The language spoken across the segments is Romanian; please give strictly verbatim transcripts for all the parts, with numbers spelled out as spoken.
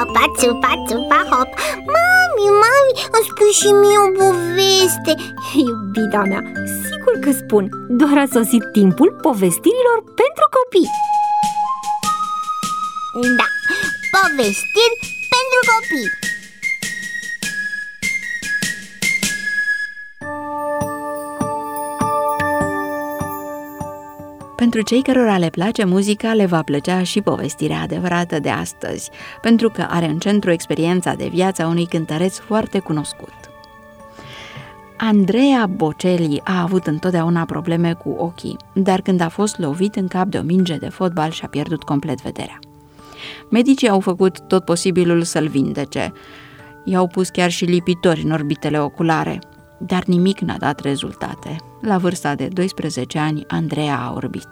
țupa, țupa, țupa, hop. Mami, mami, îmi spui și mie o poveste. Iubita mea, sigur că spun. Doar a sosit timpul povestirilor pentru copii. Da, povestiri pentru copii. Pentru cei cărora le place muzica, le va plăcea și povestirea adevărată de astăzi, pentru că are în centru experiența de viață a unui cântăreț foarte cunoscut. Andrea Bocelli a avut întotdeauna probleme cu ochii, dar când a fost lovit în cap de o minge de fotbal și-a pierdut complet vederea. Medicii au făcut tot posibilul să-l vindece. I-au pus chiar și lipitori în orbitele oculare, dar nimic n-a dat rezultate. La vârsta de doisprezece ani, Andrea a orbit.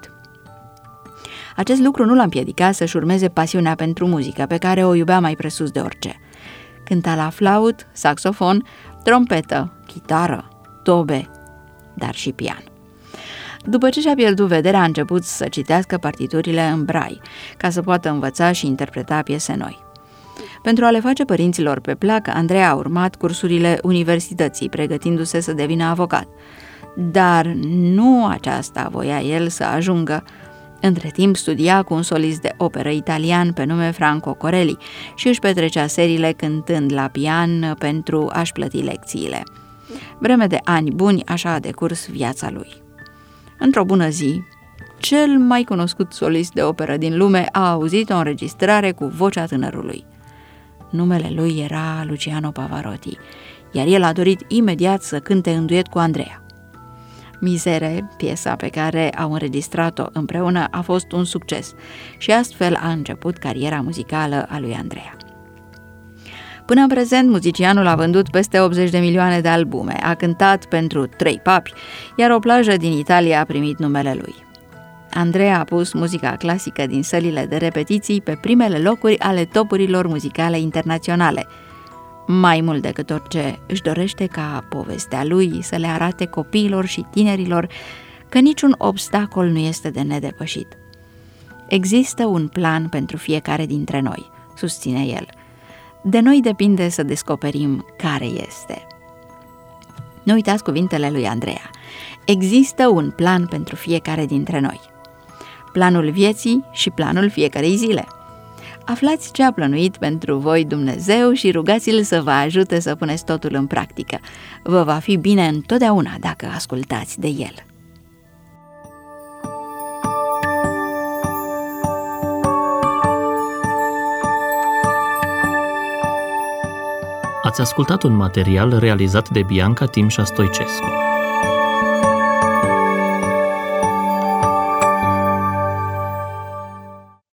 Acest lucru nu l-a împiedicat să-și urmeze pasiunea pentru muzică, pe care o iubea mai presus de orice. Cânta la flaut, saxofon, trompetă, chitară, tobe, dar și pian. După ce și-a pierdut vederea, a început să citească partiturile în brai, ca să poată învăța și interpreta piese noi. Pentru a le face părinților pe plac, Andrea a urmat cursurile universității, pregătindu-se să devină avocat. Dar nu aceasta voia el să ajungă. Între timp studia cu un solist de operă italian pe nume Franco Corelli și își petrecea seriile cântând la pian pentru a-și plăti lecțiile. Vreme de ani buni, așa a decurs viața lui. Într-o bună zi, cel mai cunoscut solist de operă din lume a auzit o înregistrare cu vocea tânărului. Numele lui era Luciano Pavarotti, iar el a dorit imediat să cânte în duet cu Andrea. Misere, piesa pe care au înregistrat-o împreună, a fost un succes și astfel a început cariera muzicală a lui Andrea. Până în prezent, muzicianul a vândut peste optzeci de milioane de albume, a cântat pentru trei papi, iar o plajă din Italia a primit numele lui. Andrea a pus muzica clasică din sălile de repetiții pe primele locuri ale topurilor muzicale internaționale. Mai mult decât orice, își dorește ca povestea lui să le arate copiilor și tinerilor că niciun obstacol nu este de nedepășit. Există un plan pentru fiecare dintre noi, susține el. De noi depinde să descoperim care este. Nu uitați cuvintele lui Andrea. Există un plan pentru fiecare dintre noi. Planul vieții și planul fiecarei zile. Aflați ce a plănuit pentru voi Dumnezeu și rugați-L să vă ajute să puneți totul în practică. Vă va fi bine întotdeauna dacă ascultați de El. Ați ascultat un material realizat de Bianca Timșa Stoicescu.